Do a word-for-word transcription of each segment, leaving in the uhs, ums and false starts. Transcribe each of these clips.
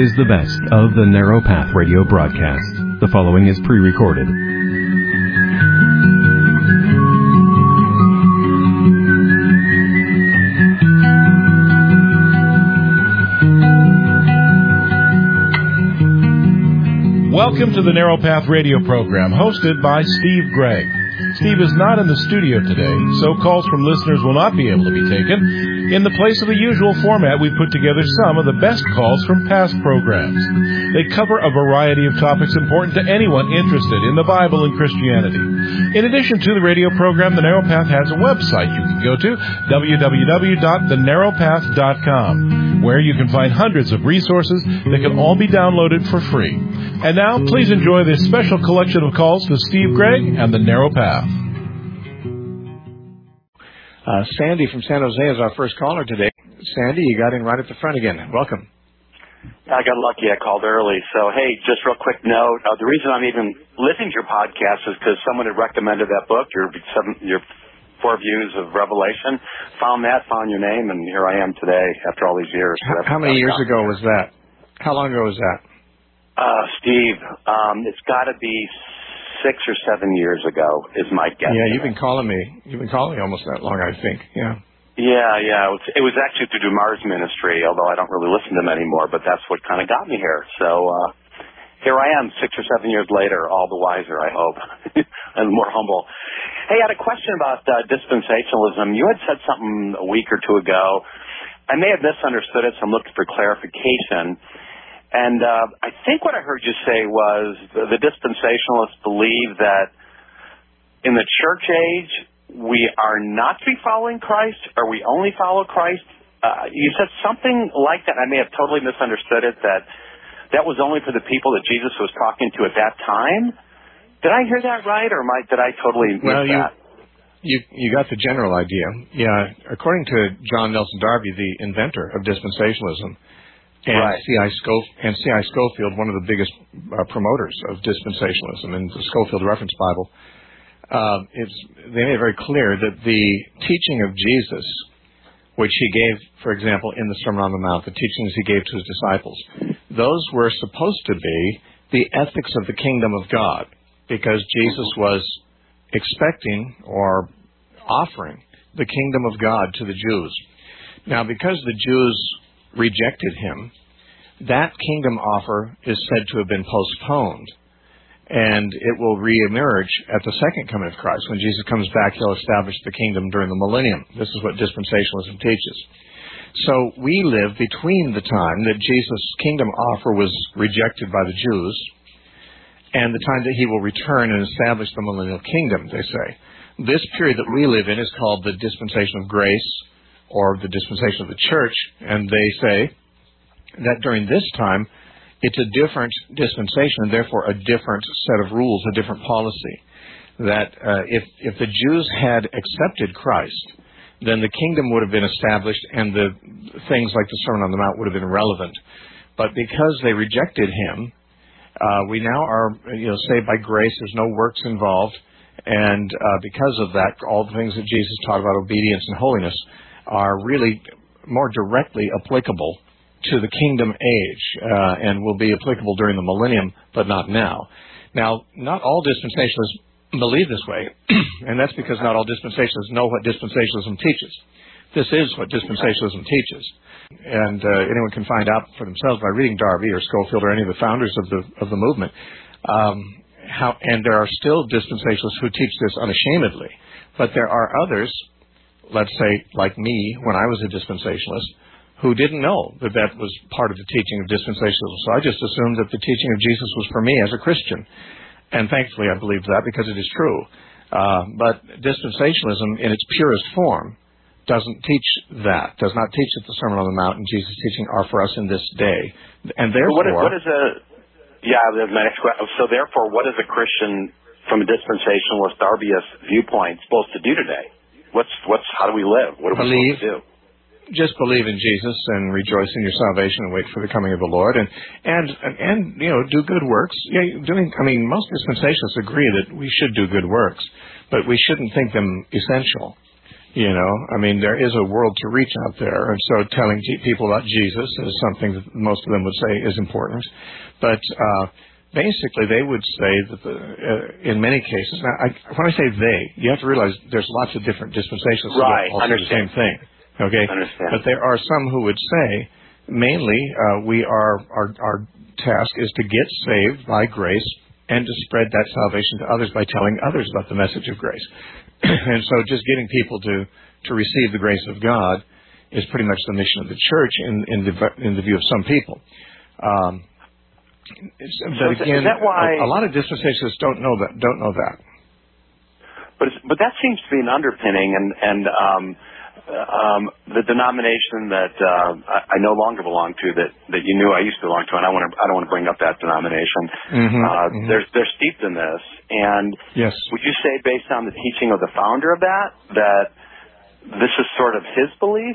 is the best of the Narrow Path radio broadcast. The following is pre-recorded. Welcome to the Narrow Path radio program, hosted by Steve Gregg. Steve is not in the studio today, so calls from listeners will not be able to be taken. In the place of the usual format, we've put together some of the best calls from past programs. They cover a variety of topics important to anyone interested in the Bible and Christianity. In addition to the radio program, The Narrow Path has a website you can go to, w w w dot the narrow path dot com, where you can find hundreds of resources that can all be downloaded for free. And now, please enjoy this special collection of calls to Steve Gregg and The Narrow Path. Uh, Sandy from San Jose is our first caller today. Sandy, you got in right at the front again. Welcome. I got lucky. I called early. So, hey, just real quick note. Uh, the reason I'm even listening to your podcast is because someone had recommended that book, your seven, your Four Views of Revelation. Found that, found your name, and here I am today after all these years. So how, how many years ago was that? How long ago was that? Uh, Steve, um, it's got to be six or seven years ago is my guess. Yeah, you've been calling me. You've been calling me almost that long, I think. Yeah. Yeah, yeah. It was, it was actually through Dumar's ministry, although I don't really listen to them anymore, but that's what kind of got me here. So uh, here I am six or seven years later, all the wiser, I hope, and more humble. Hey, I had a question about uh, dispensationalism. You had said something a week or two ago. I may have misunderstood it, so I'm looking for clarification. And uh, I think what I heard you say was the, the dispensationalists believe that in the church age, we are not to be following Christ, or we only follow Christ. Uh, you said something like that. I may have totally misunderstood it, that that was only for the people that Jesus was talking to at that time. Did I hear that right, or am I, did I totally miss well, you, that? You, you got the general idea. Yeah, according to John Nelson Darby, the inventor of dispensationalism, And right. C I Scof- and C I Scofield, one of the biggest uh, promoters of dispensationalism in the Scofield Reference Bible, uh, it's, they made it very clear that the teaching of Jesus, which he gave, for example, in the Sermon on the Mount, the teachings he gave to his disciples, those were supposed to be the ethics of the kingdom of God, because Jesus was expecting or offering the kingdom of God to the Jews. Now, because the Jews rejected him, that kingdom offer is said to have been postponed, and it will reemerge at the second coming of Christ. When Jesus comes back, he'll establish the kingdom during the millennium. This is what dispensationalism teaches. So we live between the time that Jesus' kingdom offer was rejected by the Jews and the time that he will return and establish the millennial kingdom, they say. This period that we live in is called the dispensation of grace, or the dispensation of the church, and they say that during this time, it's a different dispensation, and therefore a different set of rules, a different policy. That uh, if, if the Jews had accepted Christ, then the kingdom would have been established, and the things like the Sermon on the Mount would have been relevant. But because they rejected him, uh, we now are, you know, saved by grace. There's no works involved, and uh, because of that, all the things that Jesus taught about obedience and holiness are really more directly applicable to the kingdom age, uh, and will be applicable during the millennium, but not now. Now, not all dispensationalists believe this way, and that's because not all dispensationalists know what dispensationalism teaches. This is what dispensationalism teaches, and uh, anyone can find out for themselves by reading Darby or Scofield or any of the founders of the of the movement. Um, how, and there are still dispensationalists who teach this unashamedly, but there are others, let's say, like me, when I was a dispensationalist, who didn't know that that was part of the teaching of dispensationalism. So I just assumed that the teaching of Jesus was for me as a Christian. And thankfully I believed that because it is true. Uh, but dispensationalism in its purest form doesn't teach that, does not teach that the Sermon on the Mount and Jesus' teaching are for us in this day. And therefore... What is, what is a... Yeah, my next question. So therefore, what is a Christian from a dispensationalist Darbyist viewpoint supposed to do today? What's what's how do we live? What are we believe, supposed to do? Just believe in Jesus and rejoice in your salvation and wait for the coming of the Lord, and and and, and you know, do good works. Yeah, doing. I mean, most dispensationalists agree that we should do good works, but we shouldn't think them essential. You know, I mean, there is a world to reach out there, and so telling people about Jesus is something that most of them would say is important. But uh, basically, they would say that the, uh, in many cases, now, I, when I say they, you have to realize there's lots of different dispensations right. that all say the same thing. Okay, understand. But there are some who would say, mainly, uh, we are our our task is to get saved by grace and to spread that salvation to others by telling others about the message of grace. And so just getting people to, to receive the grace of God is pretty much the mission of the church in, in, the, in the view of some people. Um, but so again, is that why, a, a lot of dispensationalists don't know that. Don't know that. But it's, but that seems to be an underpinning, and and um, um, the denomination that uh, I, I no longer belong to, that, that you knew I used to belong to, and I want to I don't want to bring up that denomination. Mm-hmm, uh, mm-hmm. They're they're steeped in this, and yes. Would you say, based on the teaching of the founder of that, that this is sort of his belief?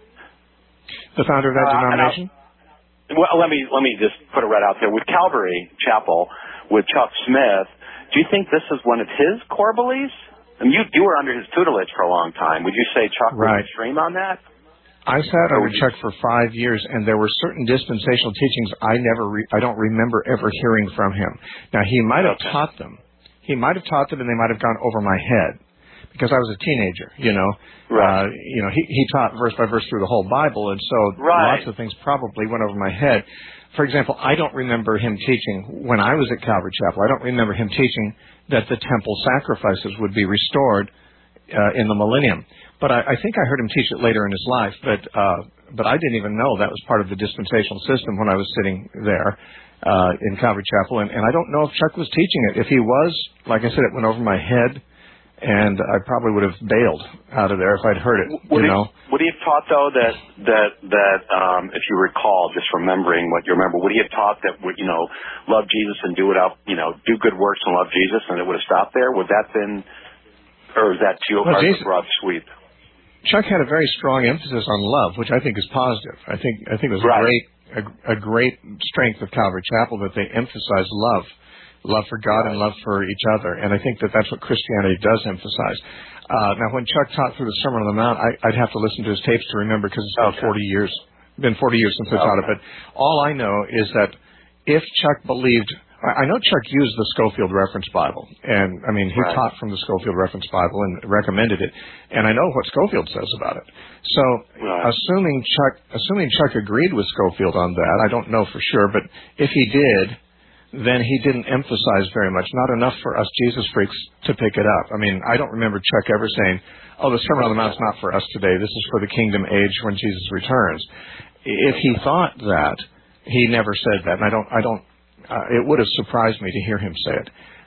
The founder of that uh, denomination? Well, let me let me just put it right out there. With Calvary Chapel, with Chuck Smith, do you think this is one of his core beliefs? I mean, you you were under his tutelage for a long time. Would you say Chuck right. was extreme on that? I sat under Chuck for five years, and there were certain dispensational teachings I never, re- I don't remember ever hearing from him. Now, he might have okay. taught them. He might have taught them, and they might have gone over my head, because I was a teenager. You know, right. uh, you know, he, he taught verse by verse through the whole Bible, and so right. lots of things probably went over my head. For example, I don't remember him teaching when I was at Calvary Chapel. I don't remember him teaching that the temple sacrifices would be restored uh, in the millennium. But I, I think I heard him teach it later in his life. But uh, but I didn't even know that was part of the dispensational system when I was sitting there uh, in Calvary Chapel. And, and I don't know if Chuck was teaching it. If he was, like I said, it went over my head, and I probably would have bailed out of there if I'd heard it. Would you he, know. Would he have taught though that that that um, if you recall, just remembering what you remember, would he have taught that you know love Jesus and do it up, you know, do good works and love Jesus, and it would have stopped there? Would that been, or is that too well, hard Jesus, of a broad sweep? Chuck had a very strong emphasis on love, which I think is positive. I think I think it was right. a great a, a great strength of Calvary Chapel that they emphasized love, love for God right. and love for each other. And I think that that's what Christianity does emphasize. Uh, now, when Chuck taught through the Sermon on the Mount, I, I'd have to listen to his tapes to remember because it's been okay. forty years. Been forty years since I okay. taught it. But all I know is that if Chuck believed. I know Chuck used the Scofield Reference Bible, and I mean, he right. taught from the Scofield Reference Bible and recommended it, and I know what Scofield says about it. So, right. assuming Chuck, assuming Chuck agreed with Scofield on that, I don't know for sure, but if he did, then he didn't emphasize very much, not enough for us Jesus freaks to pick it up. I mean, I don't remember Chuck ever saying, "Oh, the Sermon on the Mount's not for us today. This is for the kingdom age when Jesus returns." If he thought that, he never said that, and I don't, I don't. Uh, it would have surprised me to hear him say it.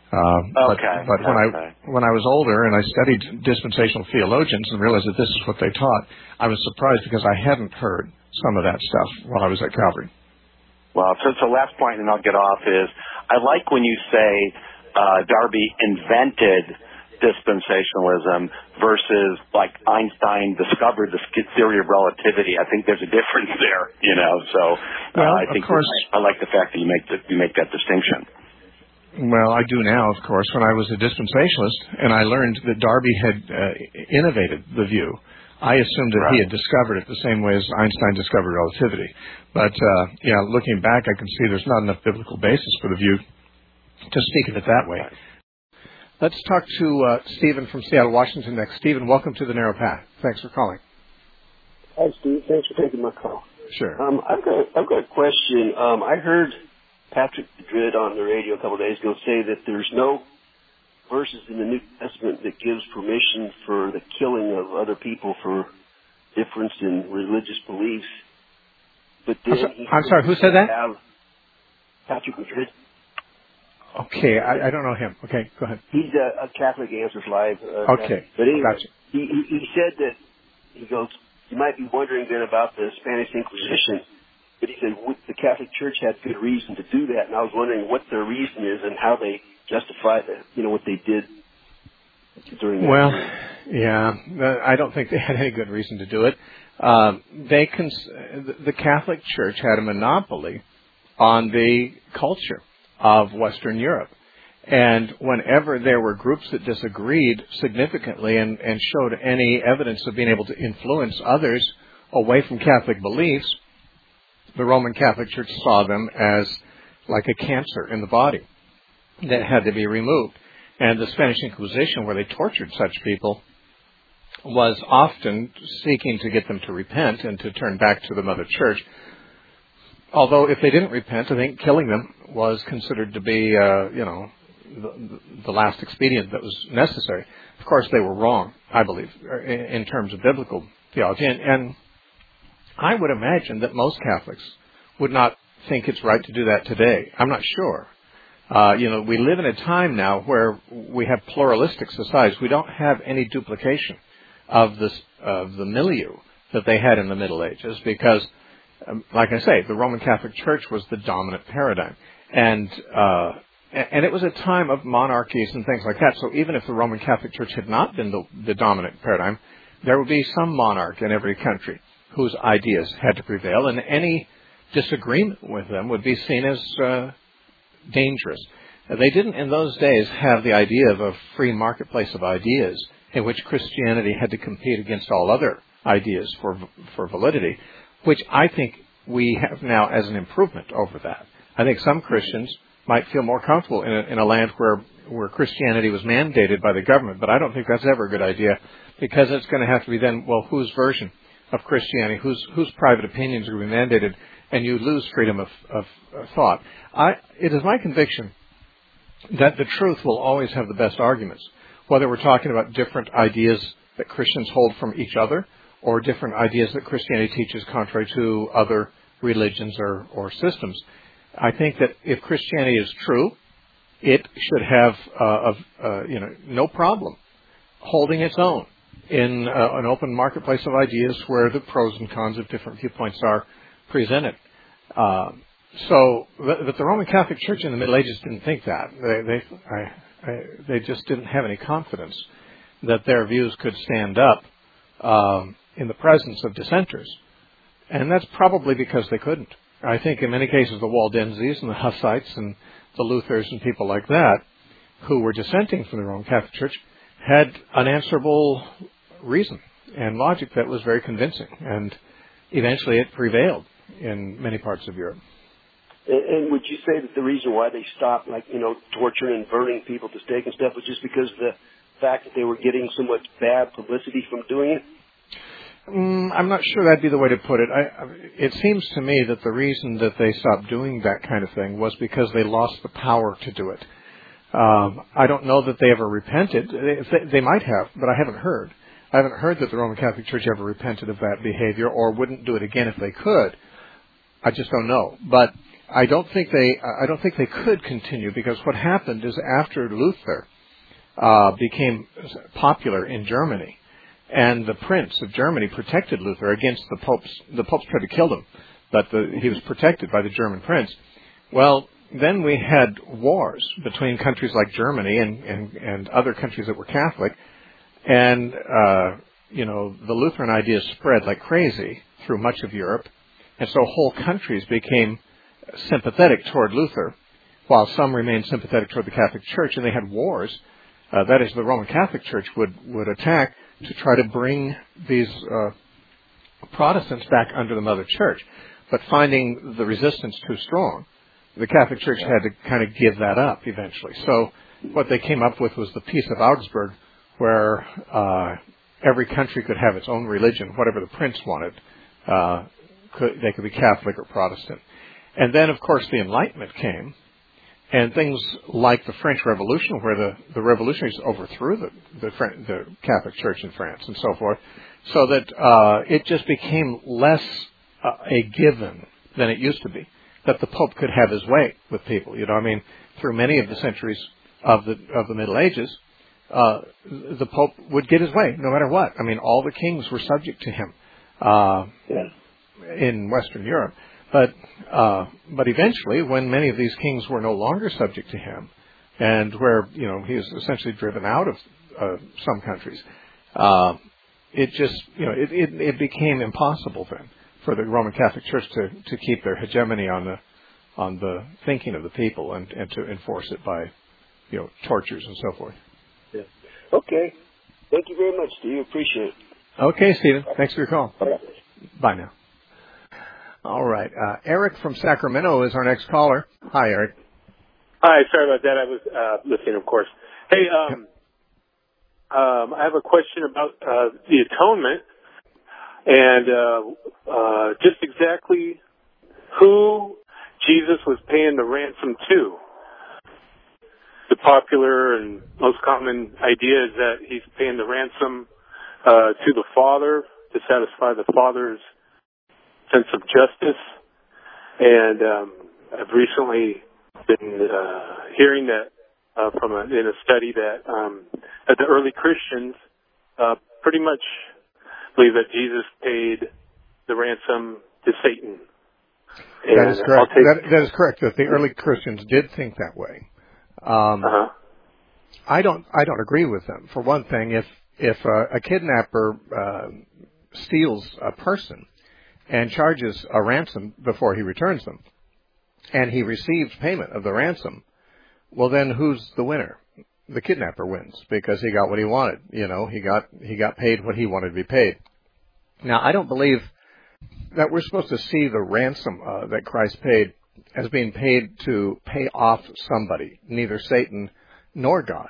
Uh, okay. But, but when okay. I when I was older and I studied dispensational theologians and realized that this is what they taught, I was surprised because I hadn't heard some of that stuff while I was at Calvary. Well, so, so last point, and I'll get off, is I like when you say uh, Darby invented dispensationalism versus like Einstein discovered the theory of relativity. I think there's a difference there, you know. So well, uh, I think of course, I like the fact that you make the, you make that distinction. Well, I do now, of course. When I was a dispensationalist and I learned that Darby had uh, innovated the view, I assumed that right. he had discovered it the same way as Einstein discovered relativity. But uh, yeah, looking back, I can see there's not enough biblical basis for the view to speak of it that way. Right. Let's talk to uh, Stephen from Seattle, Washington next. Stephen, welcome to the Narrow Path. Thanks for calling. Hi, Steve. Thanks for taking my call. Sure. Um, I've got I've got a question. Um, I heard Patrick Madrid on the radio a couple of days ago say that there's no verses in the New Testament that gives permission for the killing of other people for difference in religious beliefs. But then I'm, so, he I'm sorry, who said that? Have Patrick Madrid. Okay, I, I don't know him. Okay, go ahead. He's a, a Catholic Answers Live. Uh, okay, but anyway, gotcha. he, he he said that he goes. You might be wondering then about the Spanish Inquisition, but he said the Catholic Church had good reason to do that, and I was wondering what their reason is and how they justify the, you know, what they did during that Well, period. yeah, I don't think they had any good reason to do it. Um, they cons- the Catholic Church had a monopoly on the culture of Western Europe. And whenever there were groups that disagreed significantly and, and showed any evidence of being able to influence others away from Catholic beliefs, the Roman Catholic Church saw them as like a cancer in the body that had to be removed. And the Spanish Inquisition, where they tortured such people, was often seeking to get them to repent and to turn back to the Mother Church. Although if they didn't repent, I think killing them was considered to be, uh, you know, the, the last expedient that was necessary. Of course, they were wrong, I believe, in, in terms of biblical theology. And, and I would imagine that most Catholics would not think it's right to do that today. I'm not sure. Uh, you know, we live in a time now where we have pluralistic societies. We don't have any duplication of this of the milieu that they had in the Middle Ages because, um, like I say, the Roman Catholic Church was the dominant paradigm. And uh, and it was a time of monarchies and things like that. So even if the Roman Catholic Church had not been the, the dominant paradigm, there would be some monarch in every country whose ideas had to prevail, and any disagreement with them would be seen as uh, dangerous. They didn't in those days have the idea of a free marketplace of ideas in which Christianity had to compete against all other ideas for for validity, which I think we have now as an improvement over that. I think some Christians might feel more comfortable in a, in a land where, where Christianity was mandated by the government, but I don't think that's ever a good idea because it's going to have to be then, well, whose version of Christianity, whose whose private opinions are going to be mandated, and you lose freedom of, of, of thought. I, it is my conviction that the truth will always have the best arguments, whether we're talking about different ideas that Christians hold from each other or different ideas that Christianity teaches contrary to other religions or, or systems. I think that if Christianity is true, it should have uh, uh, you know no problem holding its own in uh, an open marketplace of ideas where the pros and cons of different viewpoints are presented. Uh, so, but the Roman Catholic Church in the Middle Ages didn't think that. They they, I, I, they just didn't have any confidence that their views could stand up um, in the presence of dissenters, and that's probably because they couldn't. I think in many cases the Waldenses and the Hussites and the Luthers and people like that who were dissenting from the Roman Catholic Church had unanswerable reason and logic that was very convincing, and eventually it prevailed in many parts of Europe. And, and would you say that the reason why they stopped, like, you know, torturing and burning people to stake and stuff was just because of the fact that they were getting so much bad publicity from doing it? Mm, I'm not sure that'd be the way to put it. I, it seems to me that the reason that they stopped doing that kind of thing was because they lost the power to do it. Um, I don't know that they ever repented. They, they might have, but I haven't heard. I haven't heard that the Roman Catholic Church ever repented of that behavior or wouldn't do it again if they could. I just don't know. But I don't think they. I don't think they could continue because what happened is after Luther uh, became popular in Germany, and the Prince of Germany protected Luther against the popes. The popes tried to kill him, but the, he was protected by the German prince. Well, then we had wars between countries like Germany and, and, and other countries that were Catholic. And, uh, you know, the Lutheran ideas spread like crazy through much of Europe. And so whole countries became sympathetic toward Luther, while some remained sympathetic toward the Catholic Church. And they had wars. Uh, that is, the Roman Catholic Church would, would attack to try to bring these uh, Protestants back under the Mother Church. But finding the resistance too strong, the Catholic Church had to kind of give that up eventually. So what they came up with was the Peace of Augsburg, where uh, every country could have its own religion, whatever the prince wanted. Uh, could, they could be Catholic or Protestant. And then, of course, the Enlightenment came, and things like the French Revolution, where the, the revolutionaries overthrew the, the, the Catholic Church in France and so forth, so that uh, it just became less uh, a given than it used to be, that the Pope could have his way with people. You know, I mean, through many of the centuries of the of the Middle Ages, uh, the Pope would get his way no matter what. I mean, all the kings were subject to him uh, yeah. in Western Europe. But uh, but eventually, when many of these kings were no longer subject to him, and where, you know, he was essentially driven out of uh, some countries, uh, it just, you know, it, it, it became impossible then for the Roman Catholic Church to, to keep their hegemony on the on the thinking of the people and, and to enforce it by you know, tortures and so forth. Yeah. Okay. Thank you very much, Steve. Appreciate it. Okay, Stephen. Thanks for your call. All right. Bye now. All right. Uh, Eric from Sacramento is our next caller. Hi, Eric. Hi. Sorry about that. I was uh, listening, of course. Hey, um, um, I have a question about uh, the atonement and uh, uh, just exactly who Jesus was paying the ransom to. The popular and most common idea is that he's paying the ransom uh, to the Father to satisfy the Father's sense of justice. And um, I've recently been uh, hearing that uh, from a, in a study that, um, that the early Christians uh, pretty much believe that Jesus paid the ransom to Satan. And that is correct. take... That, that is correct. That the early Christians did think that way. Um, uh-huh. I don't. I don't agree with them. For one thing, if if a, a kidnapper uh, steals a person and charges a ransom before he returns them, and he receives payment of the ransom, well, then who's the winner? The kidnapper wins because he got what he wanted. You know, he got he got paid what he wanted to be paid. Now, I don't believe that we're supposed to see the ransom uh, that Christ paid as being paid to pay off somebody, neither Satan nor God.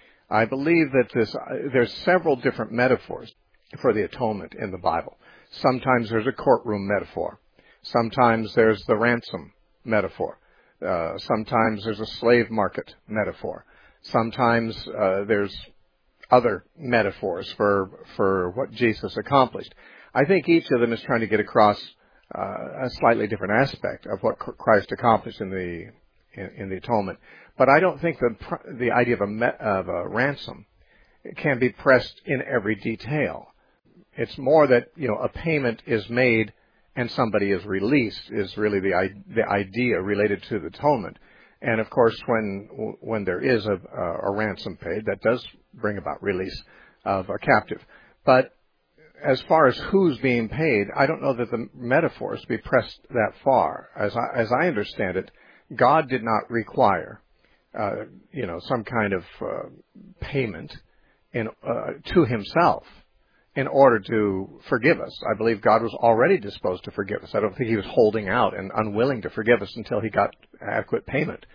I believe that this, uh, there's several different metaphors for the atonement in the Bible. Sometimes there's a courtroom metaphor. Sometimes there's the ransom metaphor. Uh, sometimes there's a slave market metaphor. Sometimes uh, there's other metaphors for for what Jesus accomplished. I think each of them is trying to get across uh, a slightly different aspect of what Christ accomplished in the in, in the atonement. But I don't think the the idea of a me, of a ransom can be pressed in every detail. It's more that, you know, a payment is made and somebody is released is really the the idea related to the atonement. And of course, when when there is a, a ransom paid, that does bring about release of a captive. But as far as who's being paid, I don't know that the metaphors be pressed that far. As I, as I understand it, God did not require, uh, you know, some kind of uh, payment in uh, to Himself in order to forgive us. I believe God was already disposed to forgive us. I don't think He was holding out and unwilling to forgive us until He got adequate payment.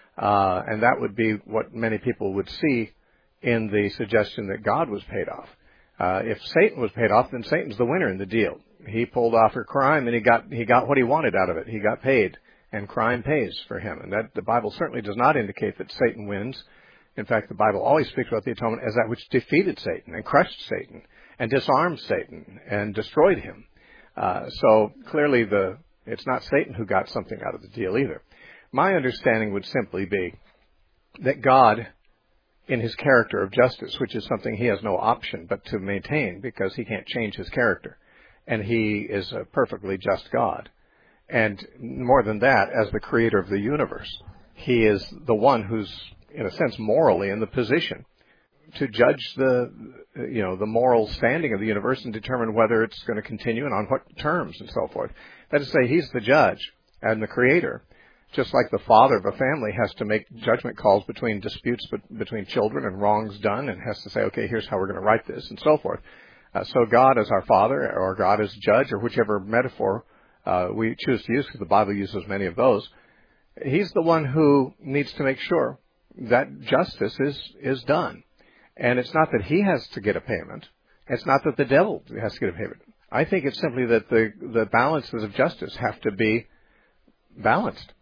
Uh, and that would be what many people would see in the suggestion that God was paid off. Uh, if Satan was paid off, then Satan's the winner in the deal. He pulled off a crime and he got he got what he wanted out of it. He got paid, and crime pays for him. And that the Bible certainly does not indicate that Satan wins. In fact, the Bible always speaks about the atonement as that which defeated Satan and crushed Satan and disarmed Satan and destroyed him. Uh, so clearly, the it's not Satan who got something out of the deal either. My understanding would simply be that God, in His character of justice, which is something He has no option but to maintain because He can't change His character, and He is a perfectly just God. And more than that, as the creator of the universe, He is the one who's, in a sense, morally in the position to judge the, you know, the moral standing of the universe and determine whether it's going to continue and on what terms and so forth. That is to say, He's the judge and the creator. Just like the father of a family has to make judgment calls between disputes between children and wrongs done and has to say, okay, here's how we're going to write this and so forth. Uh, so God as our father or God as judge or whichever metaphor uh, we choose to use, because the Bible uses many of those, He's the one who needs to make sure that justice is, is done. And it's not that He has to get a payment. It's not that the devil has to get a payment. I think it's simply that the, the balances of justice have to be balanced.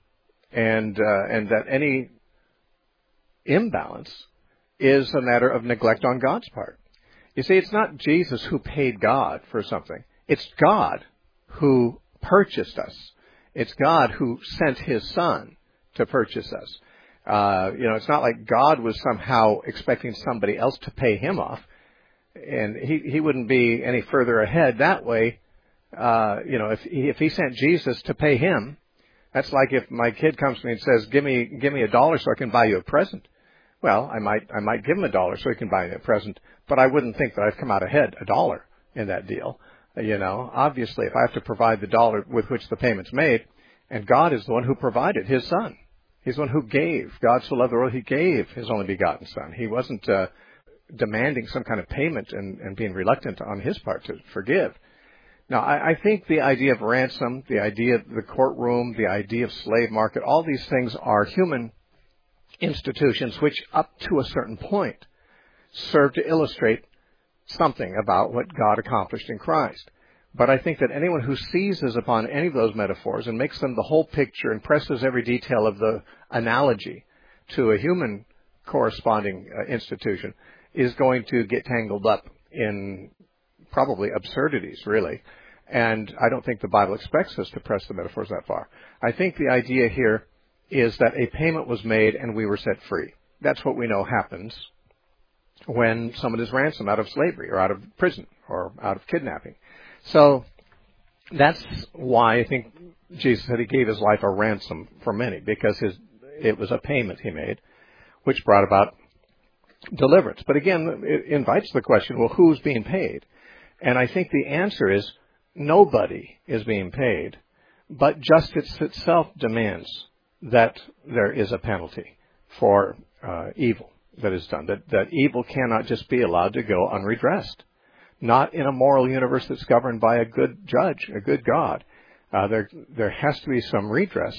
And uh, and that any imbalance is a matter of neglect on God's part. You see, it's not Jesus who paid God for something. It's God who purchased us. It's God who sent His Son to purchase us. Uh, you know, it's not like God was somehow expecting somebody else to pay Him off, and He He wouldn't be any further ahead that way. Uh, you know, if he, if He sent Jesus to pay Him. That's like if my kid comes to me and says, "Give me, give me a dollar so I can buy you a present." Well, I might, I might give him a dollar so he can buy me a present, but I wouldn't think that I've come out ahead a dollar in that deal. You know, obviously, if I have to provide the dollar with which the payment's made, and God is the one who provided His Son, He's the one who gave. God so loved the world, he gave his only begotten Son. He wasn't uh, demanding some kind of payment and, and being reluctant on his part to forgive. Now, I, I think the idea of ransom, the idea of the courtroom, the idea of slave market, all these things are human institutions which, up to a certain point, serve to illustrate something about what God accomplished in Christ. But I think that anyone who seizes upon any of those metaphors and makes them the whole picture and presses every detail of the analogy to a human corresponding uh, institution is going to get tangled up in probably absurdities, really. And I don't think the Bible expects us to press the metaphors that far. I think the idea here is that a payment was made and we were set free. That's what we know happens when someone is ransomed out of slavery or out of prison or out of kidnapping. So that's why I think Jesus said he gave his life a ransom for many, because his it was a payment he made, which brought about deliverance. But again, it invites the question, well, who's being paid? And I think the answer is nobody is being paid, but justice itself demands that there is a penalty for uh, evil that is done, that, that evil cannot just be allowed to go unredressed. Not in a moral universe that's governed by a good judge, a good God. Uh, there, there has to be some redress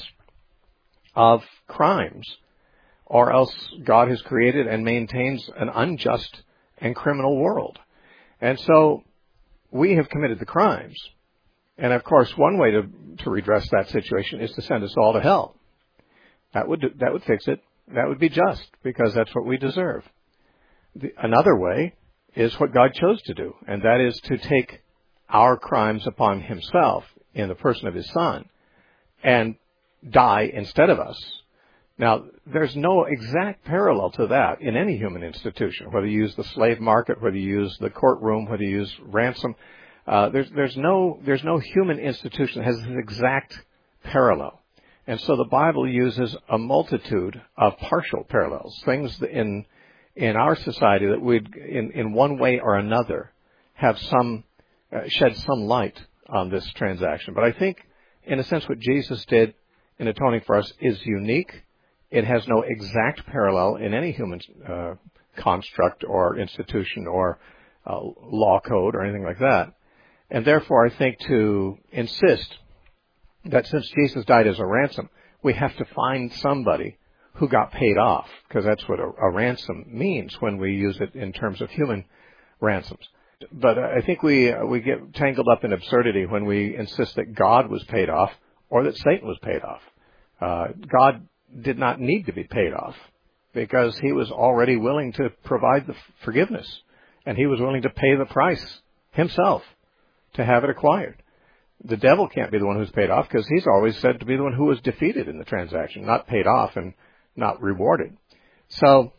of crimes, or else God has created and maintains an unjust and criminal world. And so we have committed the crimes. And of course, one way to, to redress that situation is to send us all to hell. That would, that would fix it. That would be just, because that's what we deserve. The, another way is what God chose to do, and that is to take our crimes upon himself in the person of his Son and die instead of us. Now, there's no exact parallel to that in any human institution, whether you use the slave market, whether you use the courtroom, whether you use ransom. Uh, there's, there's no, there's no human institution that has an exact parallel. And so the Bible uses a multitude of partial parallels, things that in in our society that would, in, in one way or another, have some, uh, shed some light on this transaction. But I think, in a sense, what Jesus did in atoning for us is unique. It has no exact parallel in any human uh, construct or institution or uh, law code or anything like that. And therefore, I think to insist that since Jesus died as a ransom, we have to find somebody who got paid off, because that's what a, a ransom means when we use it in terms of human ransoms. But I think we uh, we get tangled up in absurdity when we insist that God was paid off or that Satan was paid off. Uh, God did not need to be paid off because he was already willing to provide the forgiveness, and he was willing to pay the price himself to have it acquired. The devil can't be the one who's paid off, because he's always said to be the one who was defeated in the transaction, not paid off and not rewarded. So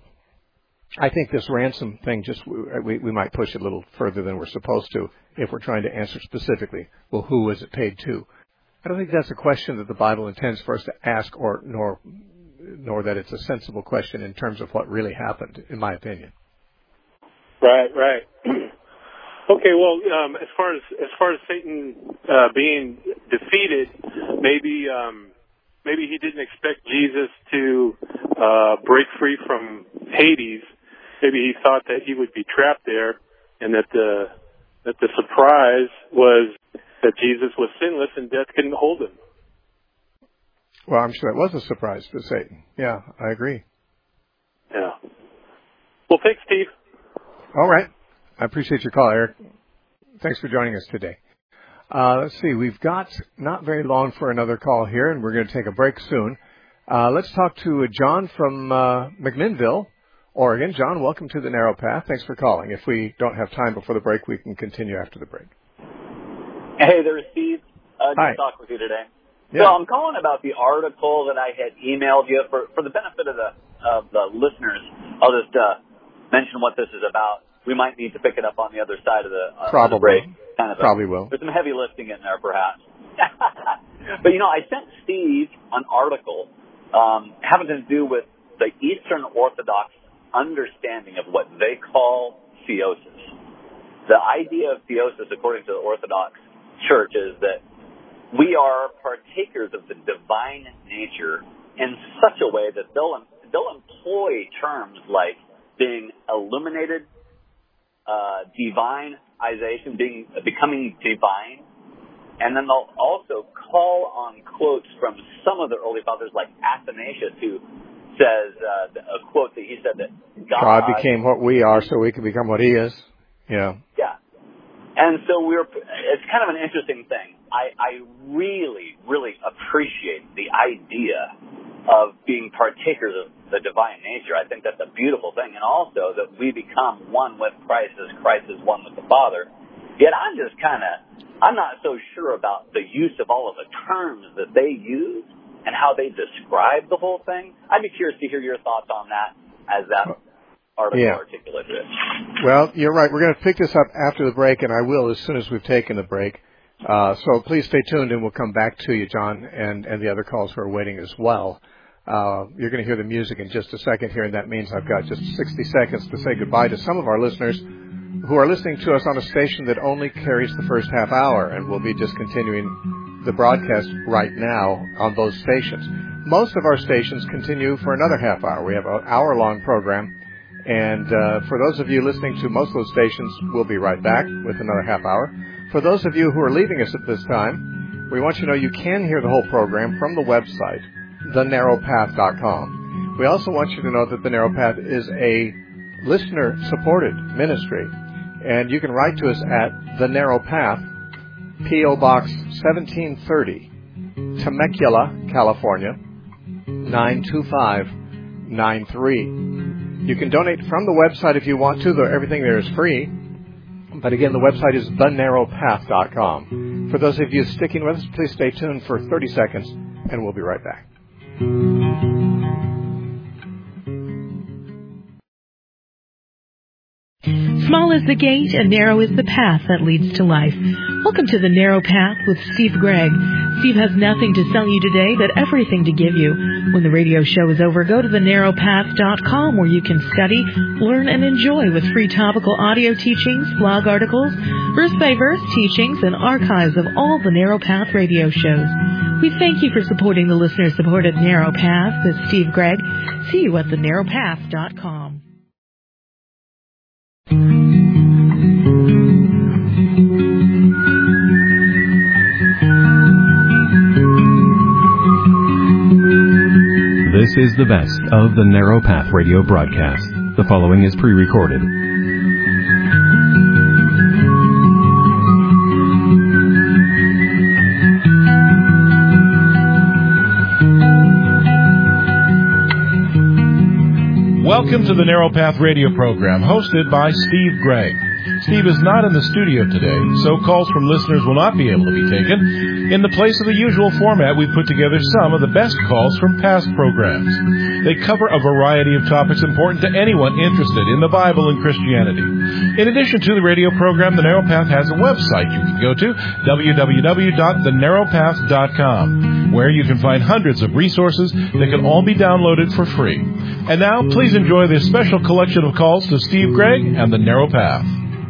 I think this ransom thing, just we, we might push it a little further than we're supposed to if we're trying to answer specifically, well, who was it paid to? I don't think that's a question that the Bible intends for us to ask, or nor nor that it's a sensible question in terms of what really happened, in my opinion. Right, right. Okay, well, um, as far as as far as Satan uh, being defeated, maybe um, maybe he didn't expect Jesus to uh, break free from Hades. Maybe he thought that he would be trapped there, and that the that the surprise was that Jesus was sinless and death couldn't hold him. Well, I'm sure that was a surprise to Satan. Yeah, I agree. Yeah. Well, thanks, Steve. All right. I appreciate your call, Eric. Thanks for joining us today. Uh, let's see. We've got not very long for another call here, and we're going to take a break soon. Uh, let's talk to John from uh, McMinnville, Oregon. John, welcome to the Narrow Path. Thanks for calling. If we don't have time before the break, we can continue after the break. Hey there, Steve. Uh, Hi. Good to talk with you today. Yeah. So I'm calling about the article that I had emailed you. For, for the benefit of the of the listeners, I'll just uh, mention what this is about. We might need to pick it up on the other side of the, uh, Probably. the break. Kind of a, Probably will. There's some heavy lifting in there, perhaps. But, you know, I sent Steve an article um, having to do with the Eastern Orthodox understanding of what they call theosis. The idea of theosis, according to the Orthodox Church, is that we are partakers of the divine nature in such a way that they'll they'll employ terms like being illuminated, uh, divineization, being becoming divine, and then they'll also call on quotes from some of the early fathers, like Athanasius, who says uh, a quote that he said that God, God became what we are, so we can become what He is. Yeah. Yeah. And so we're. It's kind of an interesting thing. I, I really, really appreciate the idea of being partakers of the divine nature. I think that's a beautiful thing, and also that we become one with Christ as Christ is one with the Father. Yet I'm just kind of, I'm not so sure about the use of all of the terms that they use and how they describe the whole thing. I'd be curious to hear your thoughts on that as that article yeah. articulated it. Well, you're right. We're going to pick this up after the break, and I will as soon as we've taken the break. Uh, so please stay tuned, and we'll come back to you, John, and, and the other calls who are waiting as well. Uh, you're going to hear the music in just a second here, and that means I've got just sixty seconds to say goodbye to some of our listeners who are listening to us on a station that only carries the first half hour, and we'll be discontinuing the broadcast right now on those stations. Most of our stations continue for another half hour. We have an hour-long program, and uh, for those of you listening to most of those stations, we'll be right back with another half hour. For those of you who are leaving us at this time, we want you to know you can hear the whole program from the website, the narrow path dot com. We also want you to know that The Narrow Path is a listener-supported ministry, and you can write to us at The Narrow Path, P O Box seventeen thirty, Temecula, California, nine two five nine three. You can donate from the website if you want to, though everything there is free. But again, the website is the narrow path dot com. For those of you sticking with us, please stay tuned for thirty seconds, and we'll be right back. Small is the gate and narrow is the path that leads to life. Welcome to The Narrow Path with Steve Gregg. Steve has nothing to sell you today, but everything to give you. When the radio show is over, go to the narrow path dot com where you can study, learn, and enjoy with free topical audio teachings, blog articles, verse-by-verse teachings, and archives of all the Narrow Path radio shows. We thank you for supporting the listener-supported Narrow Path with Steve Gregg. See you at the narrow path dot com. This is the best of the Narrow Path radio broadcast. The following is pre-recorded. Welcome to the Narrow Path radio program, hosted by Steve Gregg. Steve is not in the studio today, so calls from listeners will not be able to be taken. In the place of the usual format, we've put together some of the best calls from past programs. They cover a variety of topics important to anyone interested in the Bible and Christianity. In addition to the radio program, The Narrow Path has a website you can go to, w w w dot the narrow path dot com, where you can find hundreds of resources that can all be downloaded for free. And now, please enjoy this special collection of calls to Steve Gregg and The Narrow Path.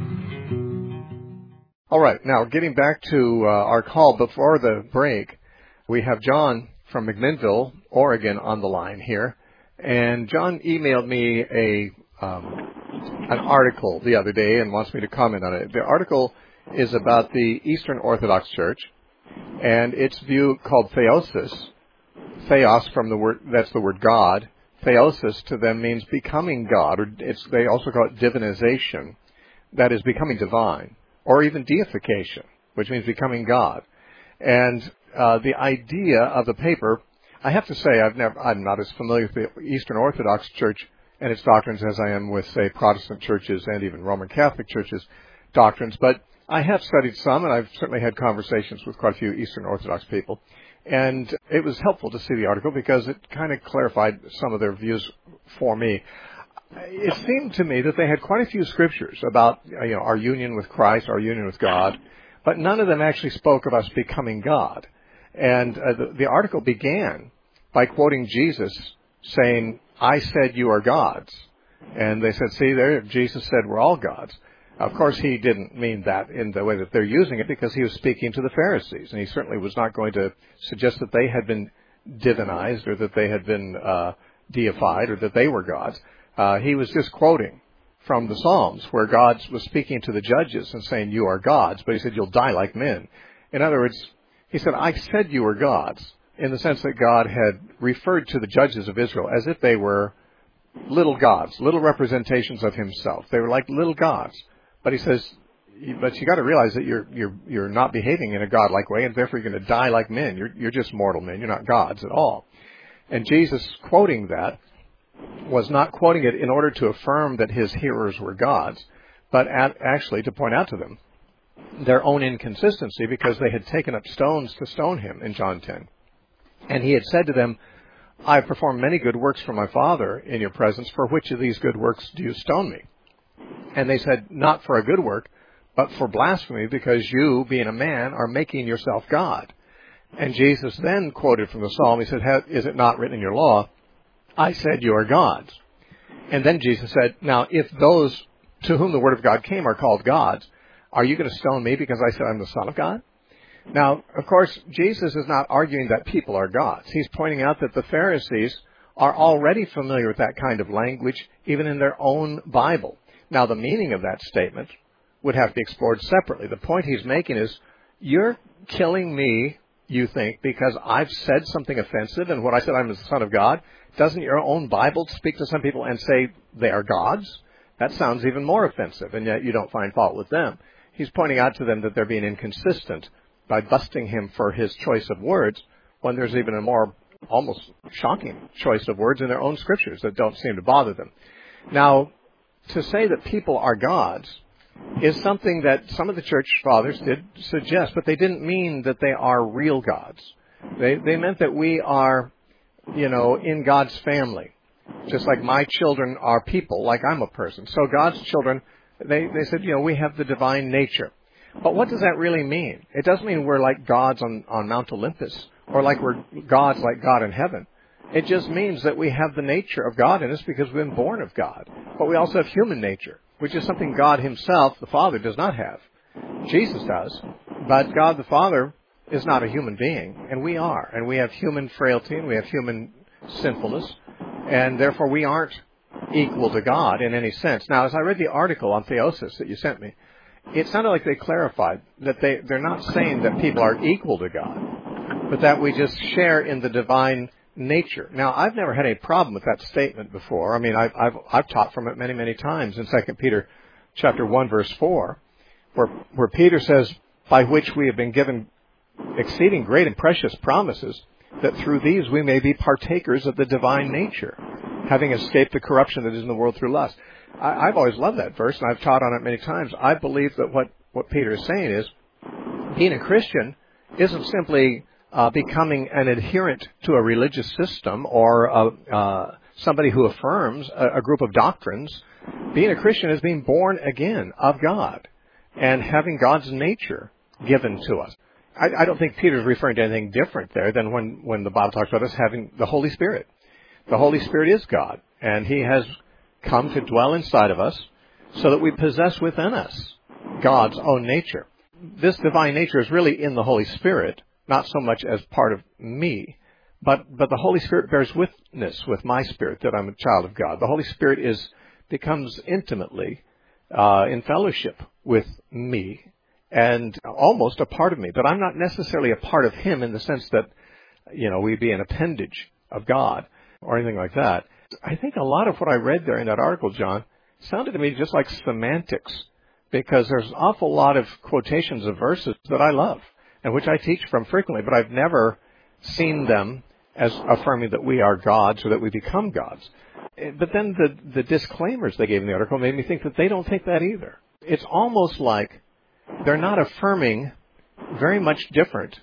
All right, now getting back to uh, our call before the break, we have John from McMinnville, Oregon on the line here. And John emailed me a um, an article the other day and wants me to comment on it. The article is about the Eastern Orthodox Church and its view called theosis. Theos from the word, that's the word God. Theosis to them means becoming God, or it's, they also call it divinization, that is becoming divine, or even deification, which means becoming God. And uh, the idea of the paper, I have to say, I've never, I'm not as familiar with the Eastern Orthodox Church and its doctrines as I am with, say, Protestant churches and even Roman Catholic churches' doctrines, but I have studied some, and I've certainly had conversations with quite a few Eastern Orthodox people. And it was helpful to see the article because it kind of clarified some of their views for me. It seemed to me that they had quite a few scriptures about, you know, our union with Christ, our union with God, but none of them actually spoke of us becoming God. And uh, the, the article began by quoting Jesus saying, "I said you are gods." And they said, see there, Jesus said we're all gods. Of course, he didn't mean that in the way that they're using it because he was speaking to the Pharisees, and he certainly was not going to suggest that they had been divinized or that they had been uh, deified or that they were gods. Uh, he was just quoting from the Psalms where God was speaking to the judges and saying, you are gods, but he said, you'll die like men. In other words, he said, I said you were gods, in the sense that God had referred to the judges of Israel as if they were little gods, little representations of himself. They were like little gods. But he says, but you got to realize that you're you're you're not behaving in a godlike way, and therefore you're going to die like men. You're you're just mortal men. You're not gods at all. And Jesus, quoting that, was not quoting it in order to affirm that his hearers were gods, but at, actually to point out to them their own inconsistency, because they had taken up stones to stone him in John ten. And he had said to them, I have performed many good works for my Father in your presence. For which of these good works do you stone me? And they said, not for a good work, but for blasphemy, because you, being a man, are making yourself God. And Jesus then quoted from the Psalm. He said, is it not written in your law, I said you are gods? And then Jesus said, now, if those to whom the word of God came are called gods, are you going to stone me because I said I'm the Son of God? Now, of course, Jesus is not arguing that people are gods. He's pointing out that the Pharisees are already familiar with that kind of language, even in their own Bible. Now, the meaning of that statement would have to be explored separately. The point he's making is, you're killing me, you think, because I've said something offensive, and when I said I'm the Son of God, doesn't your own Bible speak to some people and say they are gods? That sounds even more offensive, and yet you don't find fault with them. He's pointing out to them that they're being inconsistent by busting him for his choice of words, when there's even a more almost shocking choice of words in their own scriptures that don't seem to bother them. Now, to say that people are gods is something that some of the church fathers did suggest, but they didn't mean that they are real gods. They they meant that we are, you know, in God's family, just like my children are people, like I'm a person. So God's children, they, they said, you know, we have the divine nature. But what does that really mean? It doesn't mean we're like gods on, on Mount Olympus, or like we're gods like God in heaven. It just means that we have the nature of God in us because we've been born of God. But we also have human nature, which is something God himself, the Father, does not have. Jesus does. But God the Father is not a human being, and we are. And we have human frailty, and we have human sinfulness, and therefore we aren't equal to God in any sense. Now, as I read the article on theosis that you sent me, it sounded like they clarified that they, they're not saying that people are equal to God, but that we just share in the divine nature. Now, I've never had any problem with that statement before. I mean, I've, I've, I've taught from it many, many times in Second Peter chapter one, verse four, where, where Peter says, by which we have been given exceeding great and precious promises, that through these we may be partakers of the divine nature, having escaped the corruption that is in the world through lust. I, I've always loved that verse, and I've taught on it many times. I believe that what, what Peter is saying is, being a Christian isn't simply uh, becoming an adherent to a religious system or a, uh, somebody who affirms a, a group of doctrines. Being a Christian is being born again of God and having God's nature given to us. I, I don't think Peter's referring to anything different there than when, when the Bible talks about us having the Holy Spirit. The Holy Spirit is God, and he has come to dwell inside of us so that we possess within us God's own nature. This divine nature is really in the Holy Spirit, not so much as part of me, but, but the Holy Spirit bears witness with my spirit that I'm a child of God. The Holy Spirit is becomes intimately uh, in fellowship with me and almost a part of me, but I'm not necessarily a part of him in the sense that, you know, we be an appendage of God or anything like that. I think a lot of what I read there in that article, John, sounded to me just like semantics, because there's an awful lot of quotations of verses that I love and which I teach from frequently, but I've never seen them as affirming that we are gods or that we become gods. But then the, the disclaimers they gave in the article made me think that they don't think that either. It's almost like they're not affirming very much different,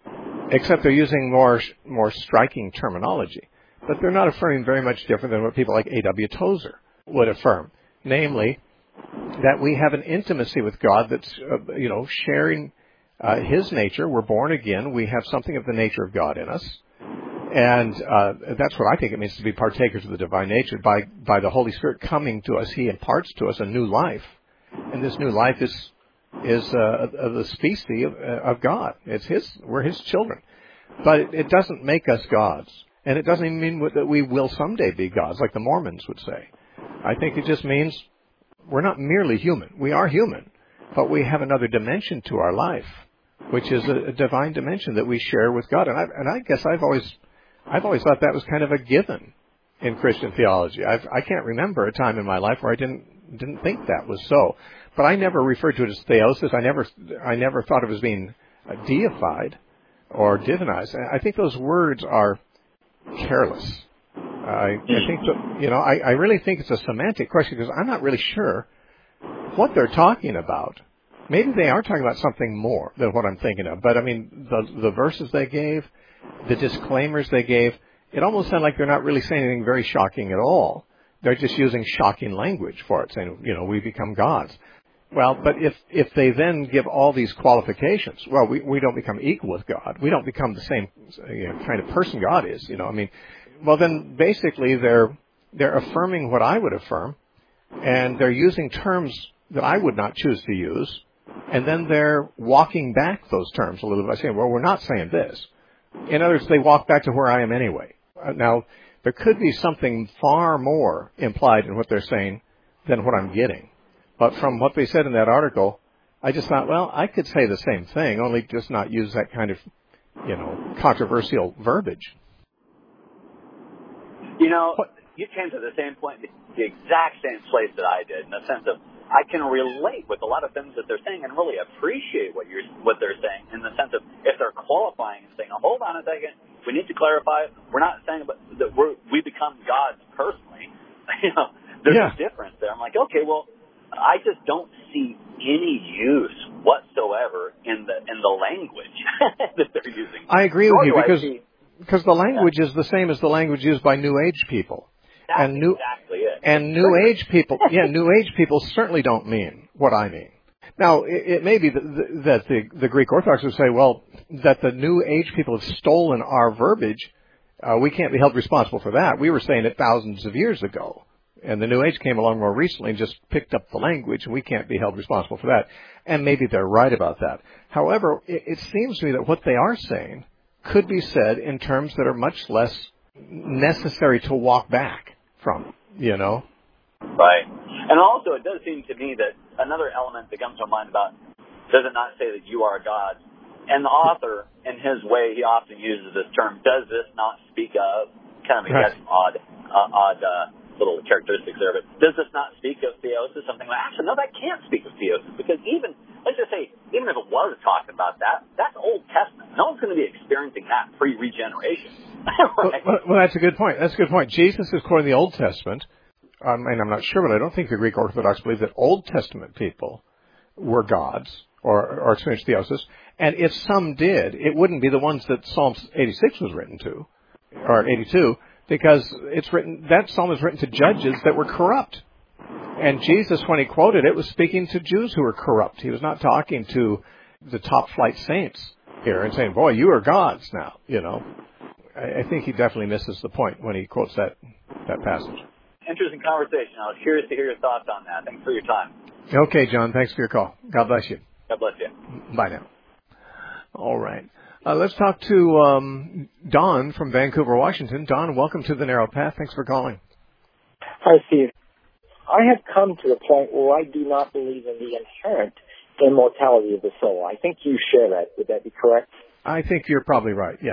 except they're using more more striking terminology. But they're not affirming very much different than what people like A W Tozer would affirm. Namely, that we have an intimacy with God that's, uh, you know, sharing uh, his nature. We're born again. We have something of the nature of God in us. And uh, that's what I think it means to be partakers of the divine nature. By, by the Holy Spirit coming to us, he imparts to us a new life. And this new life is is uh, of the species of, of God. It's his. We're his children. But it, it doesn't make us gods. And it doesn't even mean that we will someday be gods, like the Mormons would say. I think it just means we're not merely human. We are human, but we have another dimension to our life, which is a, a divine dimension that we share with God. And I, and I guess I've always, I've always thought that was kind of a given in Christian theology. I've, I can't remember a time in my life where I didn't didn't think that was so. But I never referred to it as theosis. I never I never thought of it as being deified or divinized. I think those words are careless. I, I think that, you know, I, I really think it's a semantic question because I'm not really sure what they're talking about. Maybe they are talking about something more than what I'm thinking of. But I mean, the the verses they gave, the disclaimers they gave, it almost sounded like they're not really saying anything very shocking at all. They're just using shocking language for it, saying, you know, we become gods. Well, but if if they then give all these qualifications, well, we, we don't become equal with God. We don't become the same, you know, kind of person God is, you know. I mean, well, then basically they're they're affirming what I would affirm, and they're using terms that I would not choose to use, and then they're walking back those terms a little bit by saying, well, we're not saying this. In other words, they walk back to where I am anyway. Now, there could be something far more implied in what they're saying than what I'm getting. But from what they said in that article, I just thought, well, I could say the same thing, only just not use that kind of, you know, controversial verbiage. You know, what? You came to the same point, the exact same place that I did, in the sense of I can relate with a lot of things that they're saying and really appreciate what you're what they're saying, in the sense of if they're qualifying and saying, oh, hold on a second, we need to clarify, we're not saying that we're, we become gods personally. You know, there's yeah. a difference there. I'm like, okay, well, I just don't see any use whatsoever in the in the language that they're using. I agree with you Nor because see, because the language yeah. is the same as the language used by New Age people. That's and new, exactly it. And New Age people, yeah, New Age people certainly don't mean what I mean. Now, it, it may be that, the, that the, the Greek Orthodox would say, well, that the New Age people have stolen our verbiage. Uh, we can't be held responsible for that. We were saying it thousands of years ago. And the New Age came along more recently and just picked up the language, and we can't be held responsible for that. And maybe they're right about that. However, it, it seems to me that what they are saying could be said in terms that are much less necessary to walk back from, you know? Right. And also, it does seem to me that another element that comes to mind about, does it not say that you are a God? And the author, in his way, he often uses this term, does this not speak of, kind of, he has some odd, uh, odd, uh, little characteristics there, but does this not speak of theosis? Something like, actually, no, that can't speak of theosis, because even, let's just say, even if it was talking about that, that's Old Testament. No one's going to be experiencing that pre-regeneration. Right? well, well, that's a good point. That's a good point. Jesus is quoting the Old Testament, um, and I'm not sure, but I don't think the Greek Orthodox believe that Old Testament people were gods or, or experienced theosis, and if some did, it wouldn't be the ones that Psalm eighty-six was written to, or eighty-two, because it's written, that psalm is written to judges that were corrupt. And Jesus, when he quoted it, was speaking to Jews who were corrupt. He was not talking to the top flight saints here and saying, boy, you are gods now, you know. I, I think he definitely misses the point when he quotes that, that passage. Interesting conversation. I was curious to hear your thoughts on that. Thanks for your time. Okay, John. Thanks for your call. God bless you. God bless you. Bye now. All right. Uh, let's talk to um, Don from Vancouver, Washington. Don, welcome to the Narrow Path. Thanks for calling. Hi, Steve. I have come to the point where I do not believe in the inherent immortality of the soul. I think you share that. Would that be correct? I think you're probably right, yeah.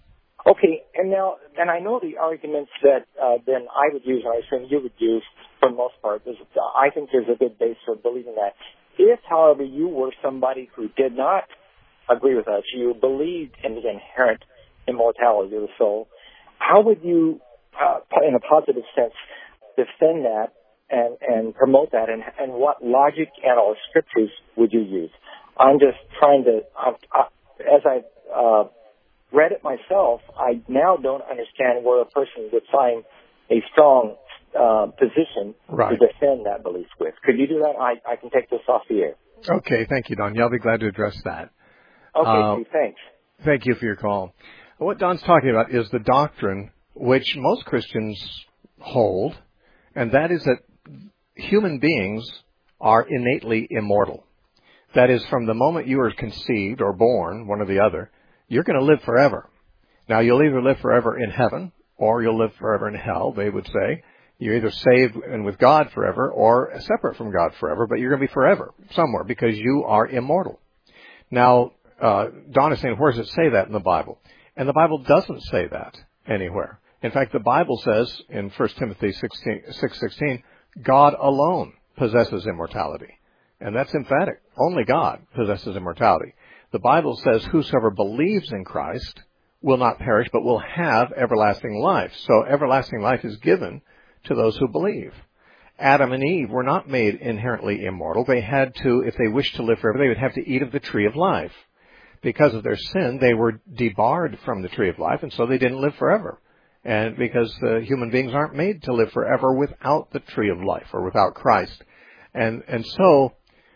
Okay, and now, and I know the arguments that uh, then I would use, and I assume you would use for the most part. There's, I think there's a good base for believing that. If, however, you were somebody who did not agree with us, you believed in the inherent immortality of the soul, how would you, uh, in a positive sense, defend that and, and promote that, and, and what logic and or scriptures would you use? I'm just trying to, I, I, as I uh, read it myself, I now don't understand where a person would find a strong uh, position right. to defend that belief with. Could you do that? I, I can take this off the air. Okay, thank you, Don. Yeah, I'll be glad to address that. Okay, uh, Steve, thanks. Thank you for your call. What Don's talking about is the doctrine which most Christians hold, and that is that human beings are innately immortal. That is, from the moment you are conceived or born, one or the other, you're going to live forever. Now, you'll either live forever in heaven or you'll live forever in hell, they would say. You're either saved and with God forever or separate from God forever, but you're going to be forever somewhere because you are immortal. Now, uh, Don is saying, where does it say that in the Bible? And the Bible doesn't say that anywhere. In fact, the Bible says in First Timothy six sixteen, God alone possesses immortality. And that's emphatic. Only God possesses immortality. The Bible says whosoever believes in Christ will not perish, but will have everlasting life. So everlasting life is given to those who believe. Adam and Eve were not made inherently immortal. They had to, if they wished to live forever, they would have to eat of the tree of life. Because of their sin, they were debarred from the tree of life, and so they didn't live forever. And because uh, human beings aren't made to live forever without the tree of life or without Christ. And, and so,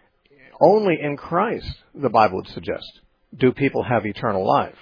only in Christ, the Bible would suggest, do people have eternal life.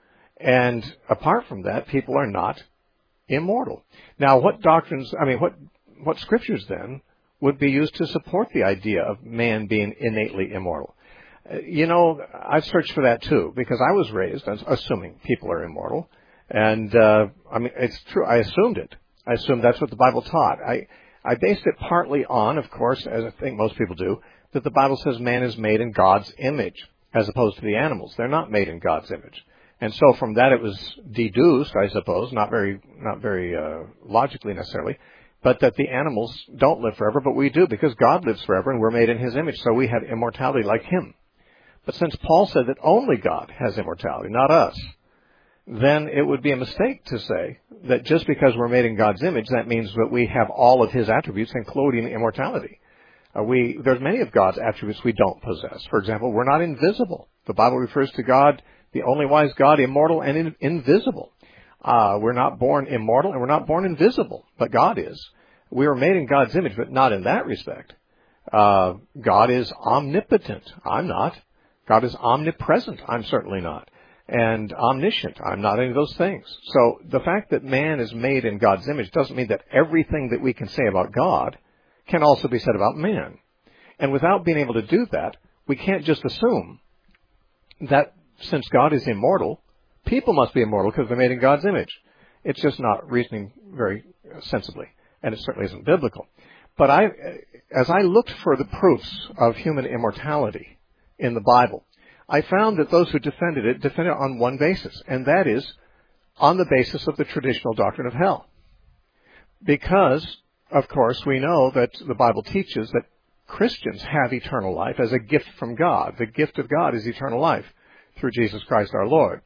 And apart from that, people are not immortal. Now, what doctrines, I mean, what, what scriptures then would be used to support the idea of man being innately immortal? Uh, you know, I've searched for that too, because I was raised assuming people are immortal. And, uh, I mean, it's true, I assumed it. I assumed that's what the Bible taught. I, I based it partly on, of course, as I think most people do, that the Bible says man is made in God's image, as opposed to the animals. They're not made in God's image. And so from that it was deduced, I suppose, not very, not very, uh, logically necessarily, but that the animals don't live forever, but we do, because God lives forever and we're made in His image, so we have immortality like Him. But since Paul said that only God has immortality, not us, then it would be a mistake to say that just because we're made in God's image, that means that we have all of His attributes, including immortality. Uh, we, there's many of God's attributes we don't possess. For example, we're not invisible. The Bible refers to God, the only wise God, immortal and in, invisible. Uh, we're not born immortal and we're not born invisible, but God is. We were made in God's image, but not in that respect. Uh, God is omnipotent. I'm not. God is omnipresent. I'm certainly not. And omniscient. I'm not any of those things. So the fact that man is made in God's image doesn't mean that everything that we can say about God can also be said about man. And without being able to do that, we can't just assume that since God is immortal, people must be immortal because they're made in God's image. It's just not reasoning very sensibly, and it certainly isn't biblical. But I, as I looked for the proofs of human immortality in the Bible, I found that those who defended it defended it on one basis, and that is on the basis of the traditional doctrine of hell. Because, of course, we know that the Bible teaches that Christians have eternal life as a gift from God. The gift of God is eternal life through Jesus Christ our Lord.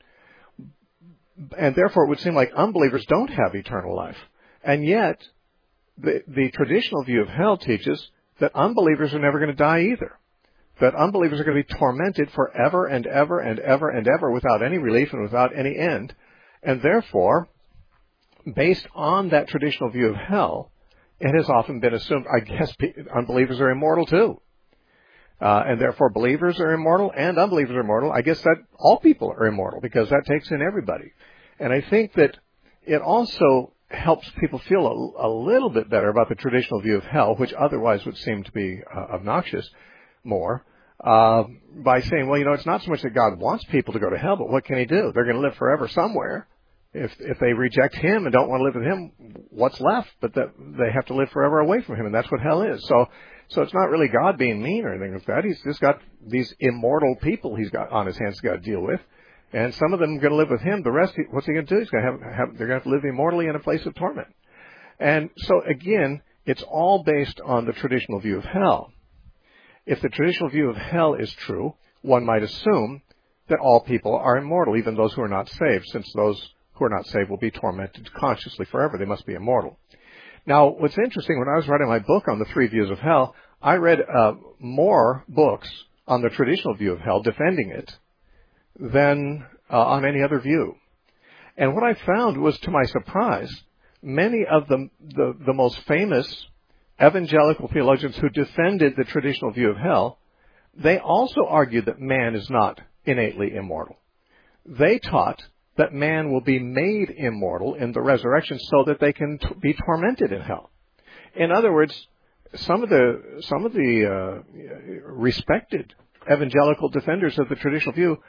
And therefore it would seem like unbelievers don't have eternal life. And yet, the, the traditional view of hell teaches that unbelievers are never going to die either. That unbelievers are going to be tormented forever and ever and ever and ever without any relief and without any end. And therefore, based on that traditional view of hell, it has often been assumed, I guess, unbelievers are immortal too. Uh, and therefore believers are immortal and unbelievers are immortal. I guess that all people are immortal because that takes in everybody. And I think that it also helps people feel a, a little bit better about the traditional view of hell, which otherwise would seem to be uh, obnoxious more, uh, by saying, well, you know, it's not so much that God wants people to go to hell, but what can He do? They're going to live forever somewhere. If if they reject Him and don't want to live with Him, what's left? But that they have to live forever away from Him, and that's what hell is. So, so it's not really God being mean or anything like that. He's just got these immortal people He's got on His hands got to deal with, and some of them are going to live with Him. The rest, what's He going to do? He's going to have, have they're going to have to live immortally in a place of torment. And so again, it's all based on the traditional view of hell. If the traditional view of hell is true, one might assume that all people are immortal, even those who are not saved, since those who are not saved will be tormented consciously forever. They must be immortal. Now, what's interesting, when I was writing my book on the three views of hell, I read uh, more books on the traditional view of hell, defending it, than uh, on any other view. And what I found was, to my surprise, many of the, the, the most famous evangelical theologians who defended the traditional view of hell, they also argued that man is not innately immortal. They taught that man will be made immortal in the resurrection so that they can t- be tormented in hell. In other words, some of the some of the uh, respected evangelical defenders of the traditional view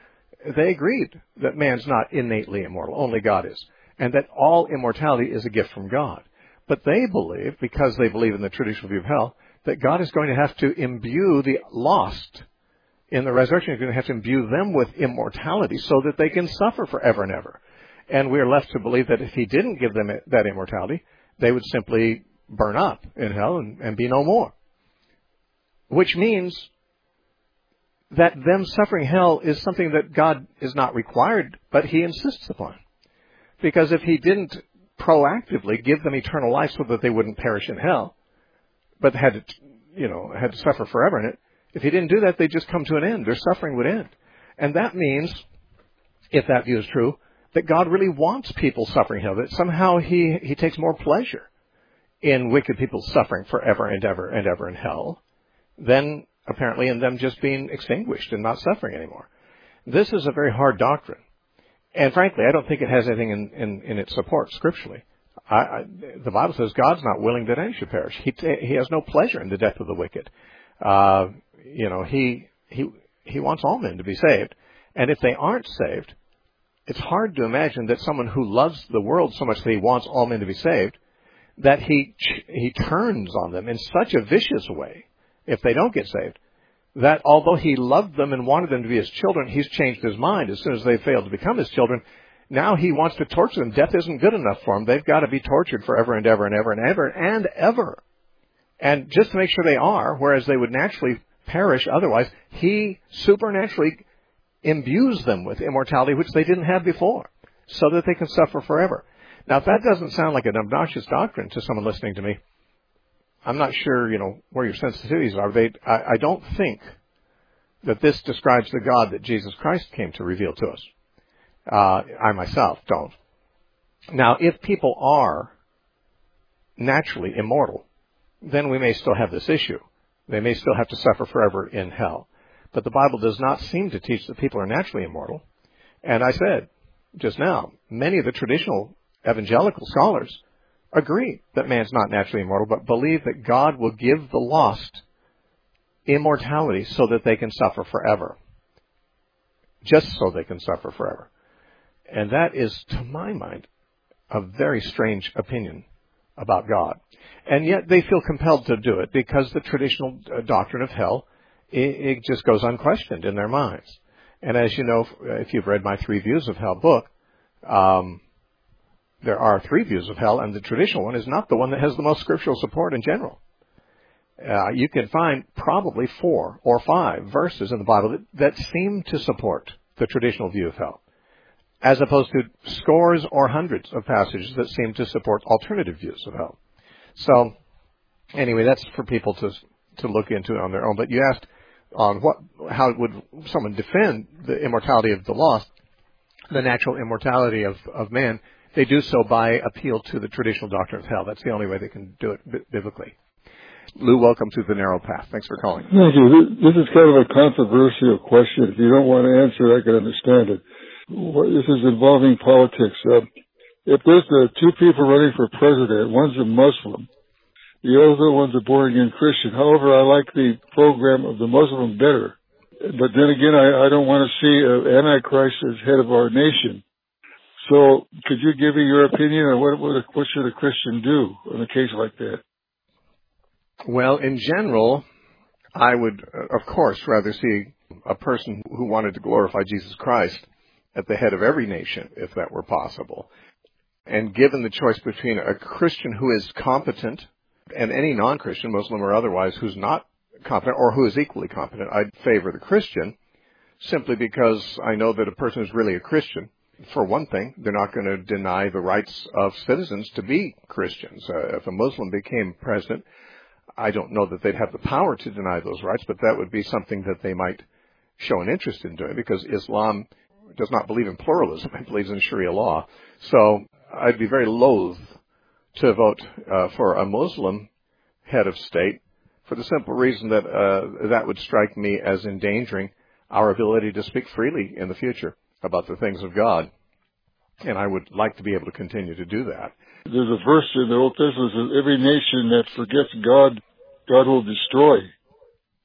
they agreed that man's not innately immortal, only God is, and that all immortality is a gift from God. But they believe, because they believe in the traditional view of hell, that God is going to have to imbue the lost in the resurrection. He's going to have to imbue them with immortality so that they can suffer forever and ever. And we are left to believe that if he didn't give them that immortality, they would simply burn up in hell and, and be no more. Which means that them suffering hell is something that God is not required, but he insists upon. Because if he didn't proactively give them eternal life so that they wouldn't perish in hell, but had to, you know, had to suffer forever in it, if he didn't do that, they'd just come to an end. Their suffering would end. And that means, if that view is true, that God really wants people suffering hell, that somehow he, he takes more pleasure in wicked people suffering forever and ever and ever in hell than apparently in them just being extinguished and not suffering anymore. This is a very hard doctrine. And frankly, I don't think it has anything in, in, in its support scripturally. I, I, the Bible says God's not willing that any should perish. He, he has no pleasure in the death of the wicked. Uh, you know, he, he, he wants all men to be saved. And if they aren't saved, it's hard to imagine that someone who loves the world so much that he wants all men to be saved, that he, he turns on them in such a vicious way, if they don't get saved, that although he loved them and wanted them to be his children, he's changed his mind as soon as they failed to become his children. Now he wants to torture them. Death isn't good enough for them. They've got to be tortured forever and ever and ever and ever and ever. And just to make sure they are, whereas they would naturally perish otherwise, he supernaturally imbues them with immortality, which they didn't have before, so that they can suffer forever. Now, if that doesn't sound like an obnoxious doctrine to someone listening to me, I'm not sure, you know, where your sensitivities are. They, I, I don't think that this describes the God that Jesus Christ came to reveal to us. Uh, I myself don't. Now, if people are naturally immortal, then we may still have this issue. They may still have to suffer forever in hell. But the Bible does not seem to teach that people are naturally immortal. And I said just now, many of the traditional evangelical scholars agree that man's not naturally immortal, but believe that God will give the lost immortality so that they can suffer forever. Just so they can suffer forever. And that is, to my mind, a very strange opinion about God. And yet they feel compelled to do it because the traditional doctrine of hell, it, it just goes unquestioned in their minds. And as you know, if you've read my Three Views of Hell book, um, there are three views of hell, and the traditional one is not the one that has the most scriptural support in general. Uh, you can find probably four or five verses in the Bible that, that seem to support the traditional view of hell, as opposed to scores or hundreds of passages that seem to support alternative views of hell. So, anyway, that's for people to to look into on their own. But you asked on what, how would someone defend the immortality of the lost, the natural immortality of, of man. They do so by appeal to the traditional doctrine of hell. That's the only way they can do it biblically. Lou, welcome to the Narrow Path. Thanks for calling. Thank you. This is kind of a controversial question. If you don't want to answer it, I can understand it. This is involving politics. Uh, if there's uh, two people running for president, one's a Muslim, the other one's a born-again Christian. However, I like the program of the Muslim better. But then again, I, I don't want to see uh, Antichrist as head of our nation. So could you give me your opinion on what, what, what should a Christian do in a case like that? Well, in general, I would, of course, rather see a person who wanted to glorify Jesus Christ at the head of every nation, if that were possible. And given the choice between a Christian who is competent and any non-Christian, Muslim or otherwise, who's not competent or who is equally competent, I'd favor the Christian, simply because I know that a person who's really a Christian, for one thing, they're not going to deny the rights of citizens to be Christians. Uh, if a Muslim became president, I don't know that they'd have the power to deny those rights, but that would be something that they might show an interest in doing, because Islam does not believe in pluralism. It believes in Sharia law. So I'd be very loath to vote uh, for a Muslim head of state for the simple reason that uh, that would strike me as endangering our ability to speak freely in the future about the things of God. And I would like to be able to continue to do that. There's a verse in the Old Testament that says, every nation that forgets God, God will destroy.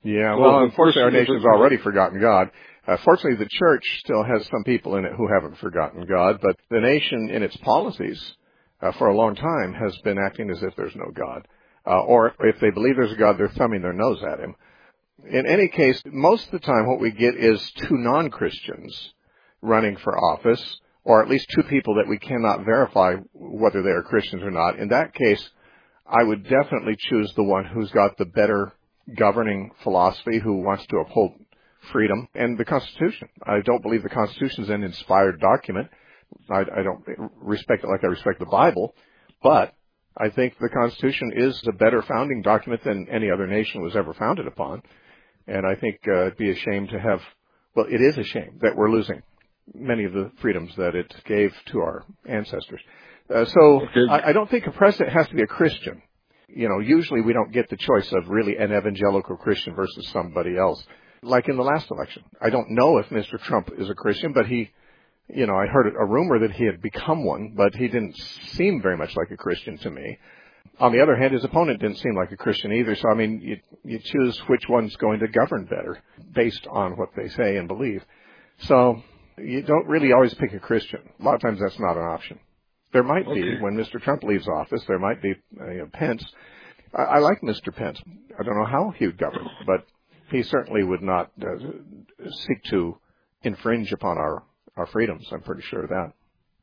Yeah, well, well, unfortunately, our nation nation's already forgotten God. Uh, fortunately, the church still has some people in it who haven't forgotten God, but the nation in its policies uh, for a long time has been acting as if there's no God. Uh, or if they believe there's a God, they're thumbing their nose at him. In any case, most of the time what we get is two non-Christians running for office, or at least two people that we cannot verify whether they are Christians or not. In that case, I would definitely choose the one who's got the better governing philosophy, who wants to uphold freedom and the Constitution. I don't believe the Constitution is an inspired document. I, I don't respect it like I respect the Bible, but I think the Constitution is a better founding document than any other nation was ever founded upon. And I think uh, it'd be a shame to have, well, it is a shame that we're losing many of the freedoms that it gave to our ancestors. Uh, so okay. I, I don't think a president has to be a Christian. You know, usually we don't get the choice of really an evangelical Christian versus somebody else. Like in the last election. I don't know if Mister Trump is a Christian, but he, you know, I heard a rumor that he had become one, but he didn't seem very much like a Christian to me. On the other hand, his opponent didn't seem like a Christian either. So, I mean, you, you choose which one's going to govern better based on what they say and believe. So you don't really always pick a Christian. A lot of times that's not an option. There might okay. be, when Mister Trump leaves office, there might be uh, you know, Pence. I, I like Mister Pence. I don't know how he would govern, but he certainly would not uh, seek to infringe upon our, our freedoms. I'm pretty sure of that.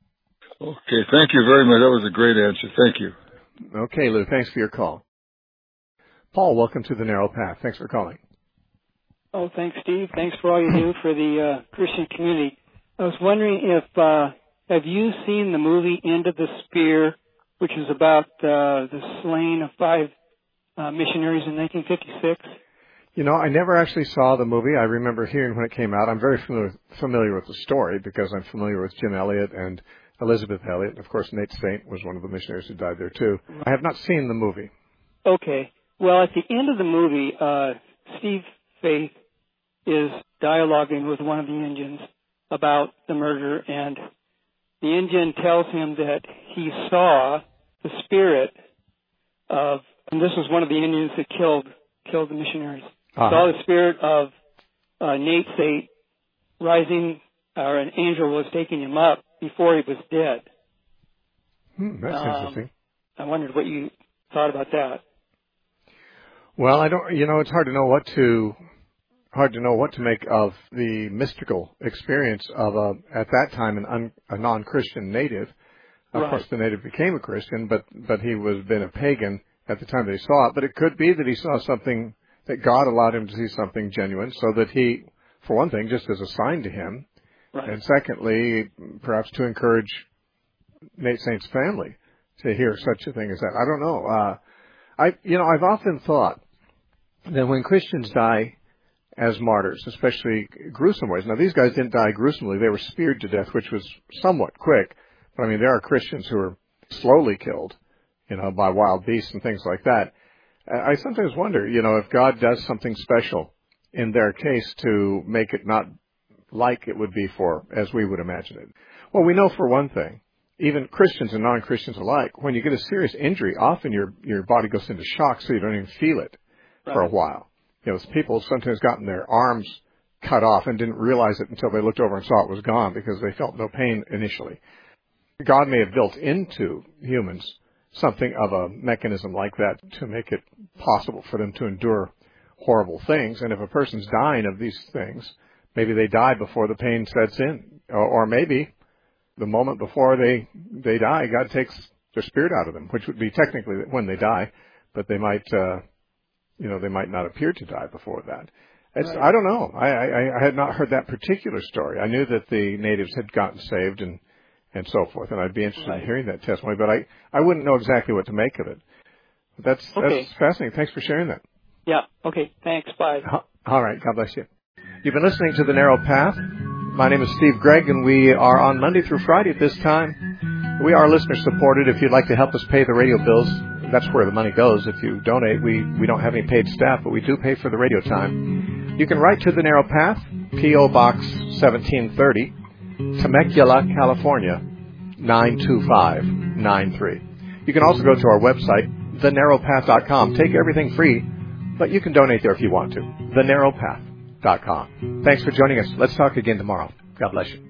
Okay, thank you very much. That was a great answer. Thank you. Okay, Lou, thanks for your call. Paul, welcome to the Narrow Path. Thanks for calling. Oh, thanks, Steve. Thanks for all you do for the uh, Christian community. I was wondering if, uh, have you seen the movie End of the Spear, which is about uh, the slaying of five uh, missionaries in nineteen fifty-six? You know, I never actually saw the movie. I remember hearing when it came out. I'm very familiar, familiar with the story because I'm familiar with Jim Elliot and Elizabeth Elliot. And of course, Nate Saint was one of the missionaries who died there too. I have not seen the movie. Okay. Well, at the end of the movie, uh, Steve Faith is dialoguing with one of the Indians about the murder, and the Indian tells him that he saw the spirit of, and this was one of the Indians that killed killed the missionaries. Uh-huh. Saw the spirit of uh, Nate Saint rising, or an angel was taking him up before he was dead. Hmm, that's um, interesting. I wondered what you thought about that. Well, I don't. You know, it's hard to know what to hard to know what to make of the mystical experience of a at that time an un, a non-Christian native. Of right. course, the native became a Christian, but but he was been a pagan at the time that he saw it. But it could be that he saw something, that God allowed him to see something genuine, so that he, for one thing, just as a sign to him, right. and secondly, perhaps to encourage Nate Saint's family to hear such a thing as that. I don't know. Uh, I, you know, I've often thought that when Christians die as martyrs, especially gruesome ways. Now, these guys didn't die gruesomely. They were speared to death, which was somewhat quick. But, I mean, there are Christians who are slowly killed, you know, by wild beasts and things like that. I sometimes wonder, you know, if God does something special in their case to make it not like it would be for, as we would imagine it. Well, we know for one thing, even Christians and non-Christians alike, when you get a serious injury, often your, your body goes into shock so you don't even feel it right. for a while. You know, people sometimes gotten their arms cut off and didn't realize it until they looked over and saw it was gone because they felt no pain initially. God may have built into humans something of a mechanism like that to make it possible for them to endure horrible things. And if a person's dying of these things, maybe they die before the pain sets in. Or, or maybe the moment before they, they die, God takes their spirit out of them, which would be technically when they die, but they might, uh, you know, they might not appear to die before that. It's, right. I don't know. I, I, I had not heard that particular story. I knew that the natives had gotten saved and and so forth, and I'd be interested right. in hearing that testimony, but I, I wouldn't know exactly what to make of it. That's, okay. that's fascinating. Thanks for sharing that. Yeah, okay, thanks, bye. All right, God bless you. You've been listening to The Narrow Path. My name is Steve Gregg, and we are on Monday through Friday at this time. We are listener-supported. If you'd like to help us pay the radio bills, that's where the money goes. If you donate, we, we don't have any paid staff, but we do pay for the radio time. You can write to The Narrow Path, P O. Box seventeen thirty, Temecula, California, nine two five nine three. You can also go to our website, the narrow path dot com. Take everything free, but you can donate there if you want to. the narrow path dot com. Thanks for joining us. Let's talk again tomorrow. God bless you.